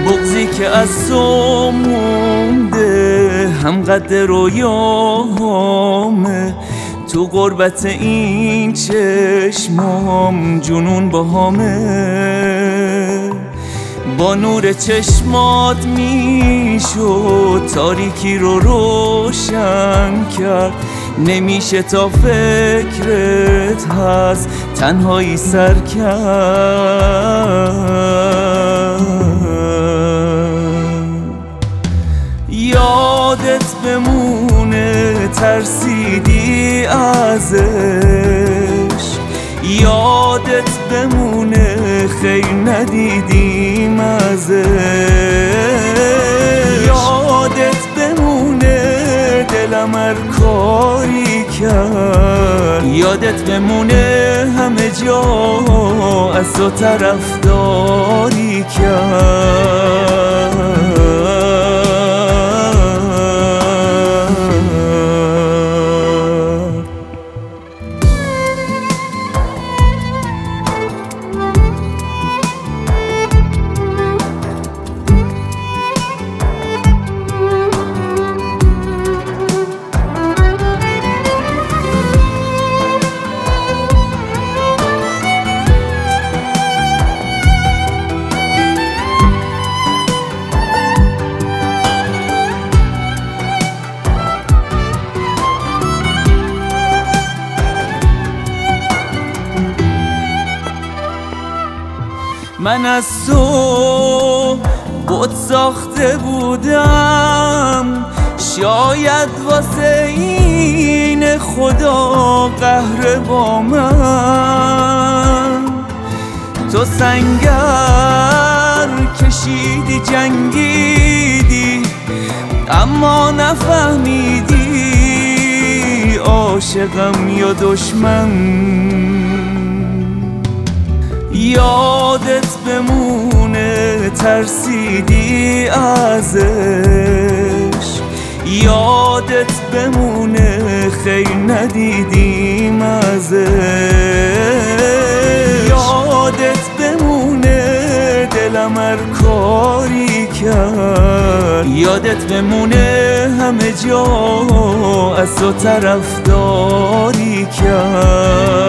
بغضی که از تو مونده هم قد رویامه، تو غربت این چشمام جنون باهامه. با نور چشمات میشد تاریکی رو روشن کرد، نمیشه تا فکرت هست تنهایی سر کرد. یادت بمونه ترسیدی ازش، یادت بمونه خیر ندیدیم ازش، یادت بمونه دلم هر کاری کرد، یادت بمونه همه جا از تو طرفداری کرد. من از تو بت ساخته بودم، شاید واسه این خدا قهر با من. تو سنگر کشیدی جنگیدی اما نفهمیدی عاشقم یا دشمن. یادت بمونه ترسیدی ازش، یادت بمونه خیر ندیدیم ازش، یادت بمونه دلم هر کاری کرد، یادت بمونه همه جا از تو طرفداری کرد.